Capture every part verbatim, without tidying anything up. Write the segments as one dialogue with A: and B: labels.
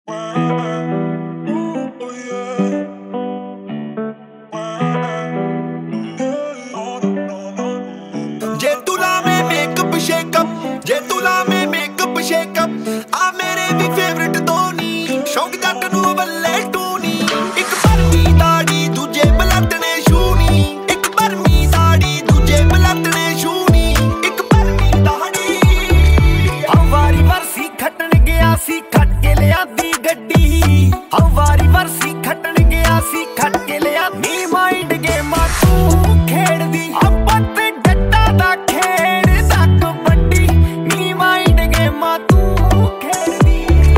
A: ਜੇ ਤੂੰ ਲਾਵੇਂ ਮੇਕਅਪ ਸ਼ੇਕਅਪ ਜੇ ਤੂੰ ਲਾਵੇਂ ਮੇਕਅਪ ਸ਼ੇਕਅਪ ਆ ਮੇਰੇ ਵੀ ਫੇਵਰਿਟ ਧੋਨੀ ਸ਼ੌਕ ਜੱਟ ਨੂੰ ਬੱਲੇ ਟੂਨੀ ਇੱਕ ਭਰਮੀ ਦਾੜੀ ਦੂਜੇ ਬਲੱਟਣੇ ਸ਼ੂਨੀ ਇੱਕ ਭਰਮੀ ਦਾੜੀ ਦੂਜੇ ਬਲੱਟਣੇ ਸ਼ੂਨੀ ਇੱਕ ਭਰਮੀ ਦਾੜੀ ਹਾਂ ਵਾਰੀ ਵਰਸੀ ਖੱਟਣ ਗਿਆ ਸੀ ਖੱਟ ਕੇ ਲਿਆਂਦੀ ਗੱਡੀ ਹਾਂ ਵਾਰੀ ਵਰਸੀ ਖੱਟਣ ਗਿਆ ਸੀ ਖੱਟ ਕੇ ਲਿਆਂਦੀ ਮਾਈਂਡ ਗੇਮਾਂ ਤੂੰ ਖੇਡਦੀ ਆਪਾਂ ਤੇ ਡੱਟਾ ਦਾ ਖੇਡ ਦਾ ਕਬੱਡੀ ਨੀ ਮਾਈਂਡ ਗੇਮਾਂ ਤੂੰ ਖੇਡਦੀ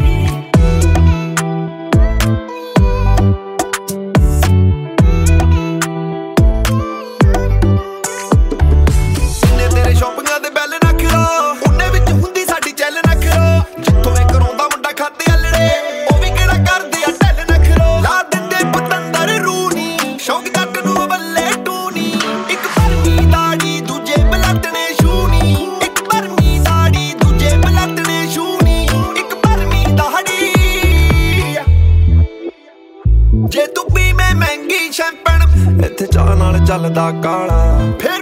A: ਇੰਨੇ ਤੇਰੇ ਸ਼ੌਪਿੰਗਾਂ ਦੇ ਬੈਲ ਨਾ ਖਿਰੋ ਉਹਨੇ ਵਿੱਚ ਹੁੰਦੀ ਸਾਡੀ ਚੱਲ ਨਾ ਖਿਰੋ ਜਿੱਥੋਂ ਇਹ ਕਰਾਉਂਦਾ ਮੁੰਡਾ ਖਾਤੇ ਅਲੜੇ ਉਹ ਵੀ ਕਿਹੜਾ ਕਰਦੇ ਆ ਢੱਲ ਨਾ ਖਿਰੋ ਲਾ ਦਿੰਦੇ ਪਤੰਦਰ ਰੂਨੀ ਸ਼ੌਕ ਜੱਟ ਨੂੰ ਬੱਲੇ ਟੂਨੀ ਇੱਕ ਭਰਮੀ ਦਾੜੀ ਦੂਜੇ ਬਲੱਟਣੇ ਸ਼ੂਨੀ ਇੱਕ ਭਰਮੀ ਦਾੜੀ ਦੂਜੇ ਬਲੱਟਣੇ ਸ਼ੂਨੀ ਇੱਕ ਭਰਮੀ ਦਾੜੀ ਜੇ ਤੂੰ ਪੀਵੇਂ ਮਹਿੰਗੀ ਸ਼ੈਂਪਨ ਇੱਥੇ ਚਾਹ ਨਾਲ ਚੱਲਦਾ ਕਾਲਾ